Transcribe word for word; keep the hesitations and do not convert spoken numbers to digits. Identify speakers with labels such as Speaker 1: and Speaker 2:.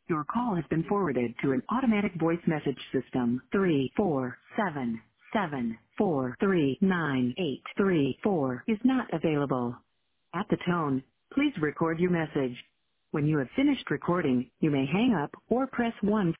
Speaker 1: Your call has been forwarded to an automatic voice message system. Three four seven seven four three nine eight three four is not available. At the tone, please record your message. When you have finished recording, you may hang up or press one.